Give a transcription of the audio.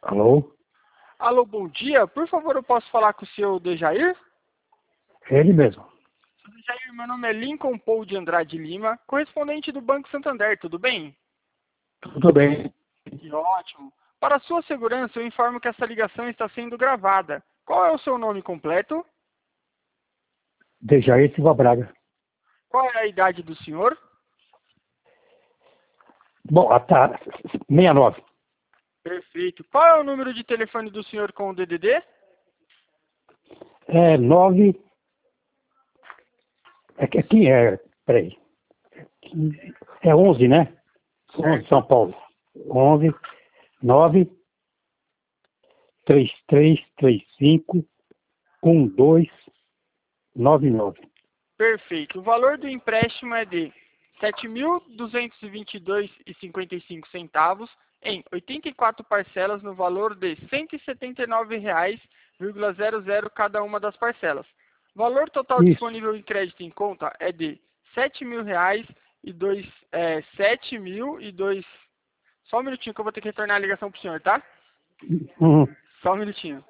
Alô? Alô, bom dia. Por favor, eu posso falar com o seu Dejair? Ele mesmo. Seu Dejair, meu nome é Lincoln Paul de Andrade Lima, correspondente do Banco Santander, tudo bem? Tudo bem. Que ótimo. Para sua segurança, eu informo que essa ligação está sendo gravada. Qual é o seu nome completo? Dejair Silva Braga. Qual é a idade do senhor? Bom, tá. 69. Perfeito. Qual é o número de telefone do senhor com o DDD? É 9. Peraí. É 11, né? 11, São Paulo. 11 9 3335 1299. Perfeito. O valor do empréstimo é de R$ 7.222,55 em 84 parcelas no valor de R$ 179,00 cada uma das parcelas. O valor total Isso. disponível em crédito em conta é de R$ 7.000 e dois, 7.002. Só um minutinho que eu vou ter que retornar a ligação para o senhor, tá? Uhum. Só um minutinho.